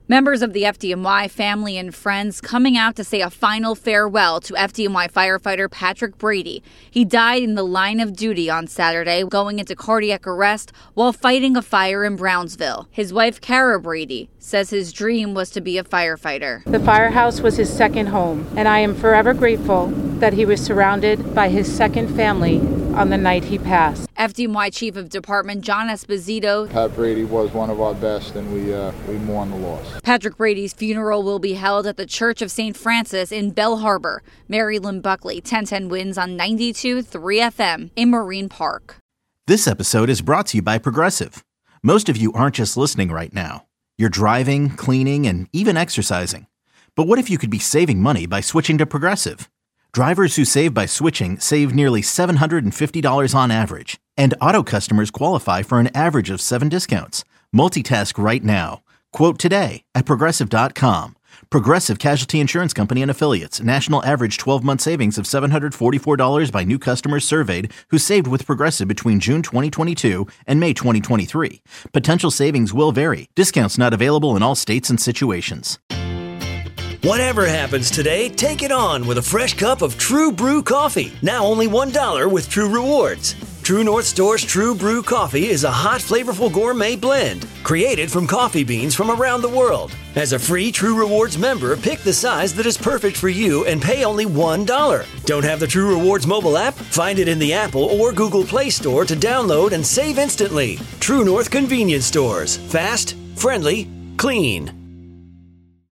Members of the FDNY family and friends coming out to say a final farewell to FDNY firefighter Patrick Brady. He died in the line of duty on Saturday, going into cardiac arrest while fighting a fire in Brownsville. His wife, Kara Brady, says his dream was to be a firefighter. The firehouse was his second home, and I am forever grateful that he was surrounded by his second family on the night he passed. FDNY Chief of Department John Esposito. Pat Brady was one of our best, and we mourn the loss. Patrick Brady's funeral will be held at the Church of St. Francis in Bell Harbor. Mary Lynn Buckley, 1010 Wins on 92.3 FM in Marine Park. This episode is brought to you by Progressive. Most of you aren't just listening right now. You're driving, cleaning, and even exercising. But what if you could be saving money by switching to Progressive? Drivers who save by switching save nearly $750 on average. And auto customers qualify for an average of 7 discounts. Multitask right now. Quote today at Progressive.com. Progressive Casualty Insurance Company and Affiliates. National average 12-month savings of $744 by new customers surveyed who saved with Progressive between June 2022 and May 2023. Potential savings will vary. Discounts not available in all states and situations. Whatever happens today, take it on with a fresh cup of True Brew coffee. Now only $1 with True Rewards. True North Store's True Brew coffee is a hot, flavorful gourmet blend created from coffee beans from around the world. As a free True Rewards member, pick the size that is perfect for you and pay only $1. Don't have the True Rewards mobile app? Find it in the Apple or Google Play Store to download and save instantly. True North Convenience Stores. Fast, friendly, clean.